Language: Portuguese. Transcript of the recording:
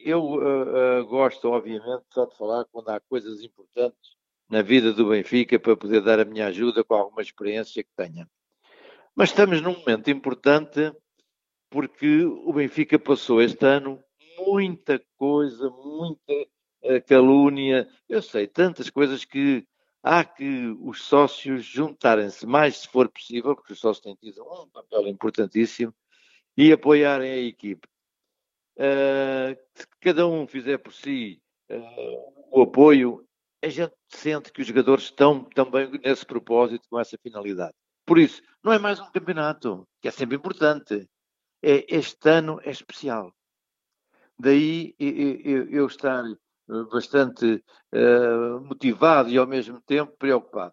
Eu gosto, obviamente, só de falar quando há coisas importantes na vida do Benfica para poder dar a minha ajuda com alguma experiência que tenha. Mas estamos num momento importante porque o Benfica passou este ano muita coisa, muita calúnia. Eu sei, tantas coisas que há que os sócios juntarem-se mais se for possível, porque os sócios têm tido um papel importantíssimo, e apoiarem a equipe. Se cada um fizer por si o apoio, a gente sente que os jogadores estão também nesse propósito, com essa finalidade. Por isso, não é mais um campeonato, que é sempre importante. Este ano é especial. Daí eu estar bastante motivado e ao mesmo tempo preocupado.